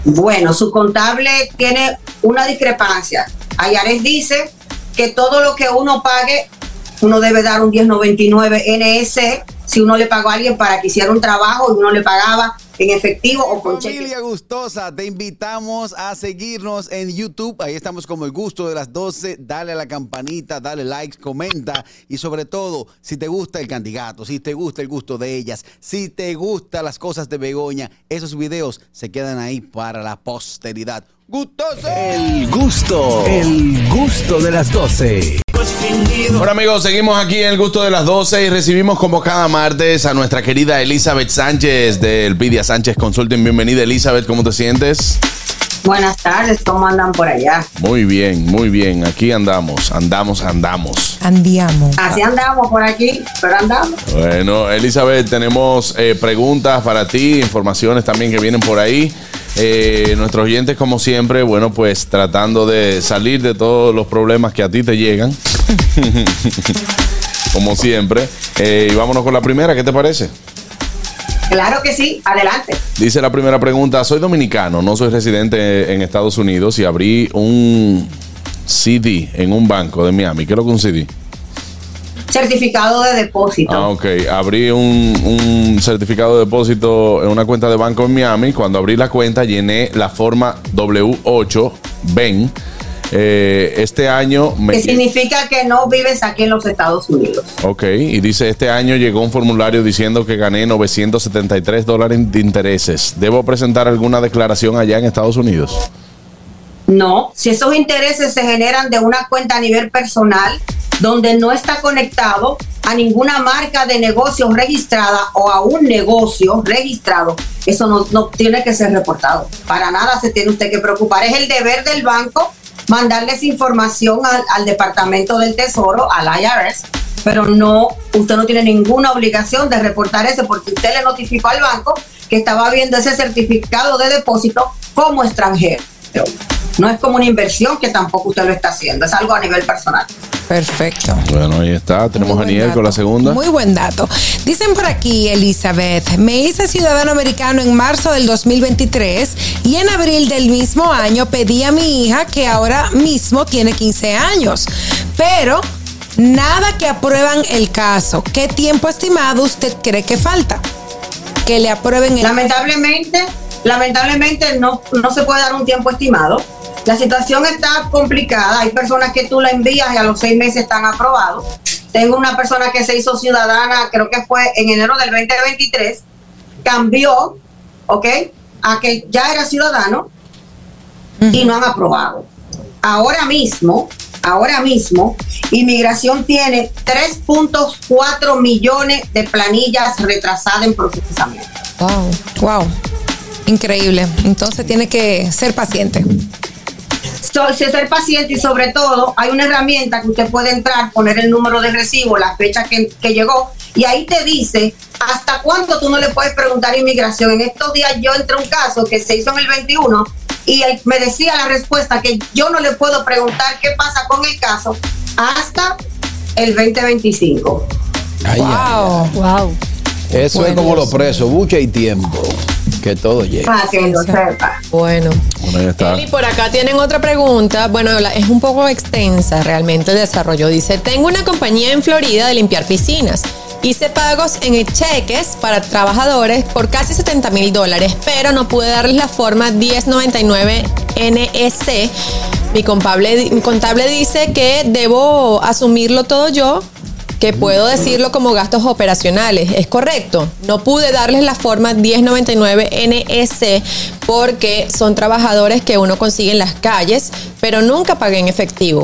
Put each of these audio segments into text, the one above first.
Bueno, su contable tiene una discrepancia. IRS dice que todo lo que uno pague, uno debe dar un 1099 NS si uno le pagó a alguien para que hiciera un trabajo y uno le pagaba en efectivo o con cheque. Familia gustosa, te invitamos a seguirnos en YouTube. Ahí estamos como El Gusto de las 12. Dale a la campanita, dale like, comenta. Y sobre todo, si te gusta el candidato, si te gusta el gusto de ellas, si te gustan las cosas de Begoña, esos videos se quedan ahí para la posteridad. ¡Gustoso! El gusto de las 12. Bueno, amigos, seguimos aquí en El Gusto de las 12 y recibimos como cada martes a nuestra querida Elizabeth Sánchez del Pidia Sánchez Consulting. Bienvenida, Elizabeth, ¿cómo te sientes? Buenas tardes, ¿cómo andan por allá? Muy bien, aquí andamos. Andiamo. Así andamos por aquí, pero andamos. Bueno, Elizabeth, tenemos preguntas para ti, informaciones también que vienen por ahí. Nuestros oyentes, como siempre, bueno, pues tratando de salir de todos los problemas que a ti te llegan. Como siempre. Y vámonos con la primera, ¿qué te parece? Claro que sí, adelante. Dice la primera pregunta: soy dominicano, no soy residente en Estados Unidos y abrí un CD en un banco de Miami. ¿Qué es lo que es un CD? Certificado de depósito. Ok. Abrí un certificado de depósito en una cuenta de banco en Miami. Cuando abrí la cuenta, llené la forma W8 BEN. Este año... Que significa que no vives aquí en los Estados Unidos. Ok. Y dice, este año llegó un formulario diciendo que gané $973 de intereses. ¿Debo presentar alguna declaración allá en Estados Unidos? No. Si esos intereses se generan de una cuenta a nivel personal, donde no está conectado a ninguna marca de negocio registrada o a un negocio registrado, eso no tiene que ser reportado. Para nada se tiene usted que preocupar. Es el deber del banco mandarles información al Departamento del Tesoro, al IRS, pero no, usted no tiene ninguna obligación de reportar eso porque usted le notificó al banco que estaba viendo ese certificado de depósito como extranjero. No es como una inversión que tampoco usted lo está haciendo, es algo a nivel personal. Perfecto. Bueno, ahí está. Tenemos a Aniel con la segunda. Muy buen dato. Dicen por aquí, Elizabeth, me hice ciudadano americano en marzo del 2023 y en abril del mismo año pedí a mi hija, que ahora mismo tiene 15 años, pero nada que aprueban el caso. ¿Qué tiempo estimado usted cree que falta? Que le aprueben el Lamentablemente no se puede dar un tiempo estimado. La situación está complicada. Hay personas que tú la envías y a los 6 meses están aprobados. Tengo una persona que se hizo ciudadana, creo que fue en enero del 2023, cambió, ¿ok?, a que ya era ciudadano y no han aprobado. Ahora mismo, Inmigración tiene 3.4 millones de planillas retrasadas en procesamiento. Wow. Increíble. Entonces tiene que ser paciente. Ser paciente, y sobre todo hay una herramienta que usted puede entrar, poner el número de recibo, la fecha que llegó, y ahí te dice hasta cuándo tú no le puedes preguntar a inmigración. En estos días yo entré a un caso que se hizo en el 21 y él me decía la respuesta que yo no le puedo preguntar qué pasa con el caso hasta el 2025. Wow. Eso es como los presos, bucha y tiempo. Que todo llegue. Para que lo sepa. Bueno, ahí está. Y por acá tienen otra pregunta. Bueno, es un poco extensa realmente el desarrollo. Dice, tengo una compañía en Florida de limpiar piscinas. Hice pagos en cheques para trabajadores por casi $70,000, pero no pude darles la forma 1099 NEC. Mi contable dice que debo asumirlo todo yo, que puedo decirlo como gastos operacionales. ¿Es correcto? No pude darles la forma 1099 NEC porque son trabajadores que uno consigue en las calles, pero nunca pagué en efectivo.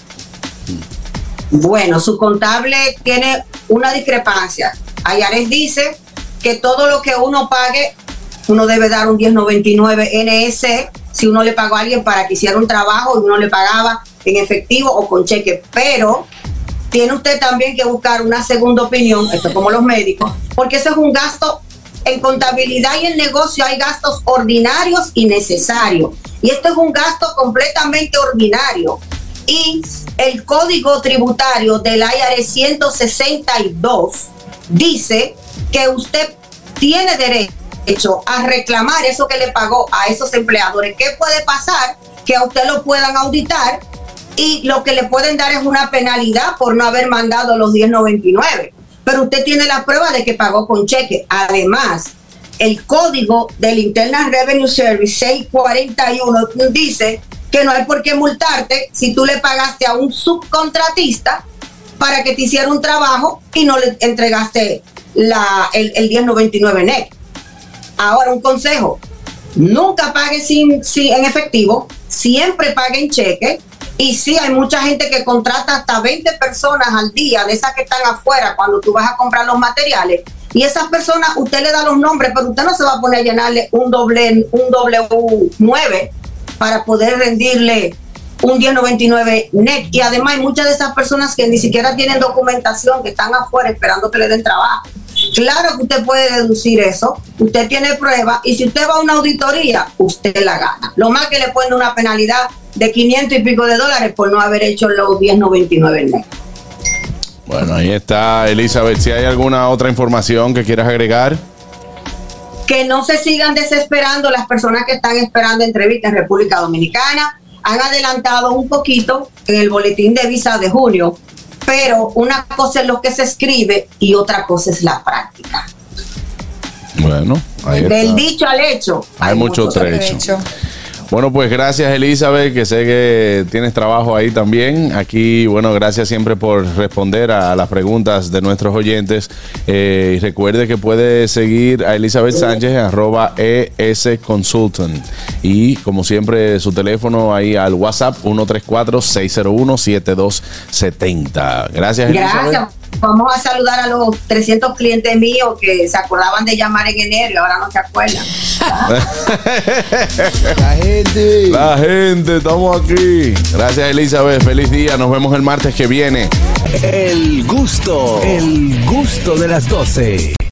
Bueno, su contable tiene una discrepancia. IRS dice que todo lo que uno pague, uno debe dar un 1099 NEC si uno le pagó a alguien para que hiciera un trabajo y uno le pagaba en efectivo o con cheque, pero tiene usted también que buscar una segunda opinión, esto es como los médicos, porque eso es un gasto. En contabilidad y en negocio hay gastos ordinarios y necesarios, y esto es un gasto completamente ordinario. Y el código tributario del IRS 162 dice que usted tiene derecho derecho a reclamar eso que le pagó a esos empleadores. ¿Qué puede pasar? Que a usted lo puedan auditar y lo que le pueden dar es una penalidad por no haber mandado los 1099. Pero usted tiene la prueba de que pagó con cheque. Además, el código del Internal Revenue Service 641 dice que no hay por qué multarte si tú le pagaste a un subcontratista para que te hiciera un trabajo y no le entregaste el 1099 NEC. Ahora, un consejo: nunca pague en efectivo, siempre pague en cheque. Y sí, hay mucha gente que contrata hasta 20 personas al día, de esas que están afuera cuando tú vas a comprar los materiales. Y esas personas, usted le da los nombres, pero usted no se va a poner a llenarle un W9 para poder rendirle un 1099 NEC. Y además hay muchas de esas personas que ni siquiera tienen documentación, que están afuera esperando que le den trabajo. Claro que usted puede deducir eso, usted tiene pruebas, y si usted va a una auditoría, usted la gana. Lo más que le ponen una penalidad de 500 y pico de dólares por no haber hecho los 1099 NEC. Bueno, ahí está, Elizabeth. Si hay alguna otra información que quieras agregar. Que no se sigan desesperando las personas que están esperando entrevistas en República Dominicana. Han adelantado un poquito en el boletín de visa de junio, pero una cosa es lo que se escribe y otra cosa es la práctica. Bueno, ahí está. Del dicho al hecho hay mucho trecho. Bueno, pues gracias, Elizabeth, que sé que tienes trabajo ahí también. Aquí, bueno, gracias siempre por responder a las preguntas de nuestros oyentes. Y recuerde que puede seguir a Elizabeth Sánchez, @ESConsultant. Y como siempre, su teléfono ahí al WhatsApp 134-601-7270. Gracias, Elizabeth. Gracias. Vamos a saludar a los 300 clientes míos que se acordaban de llamar en enero y ahora no se acuerdan. La gente, estamos aquí. Gracias, Elizabeth. Feliz día. Nos vemos el martes que viene. El gusto de las 12.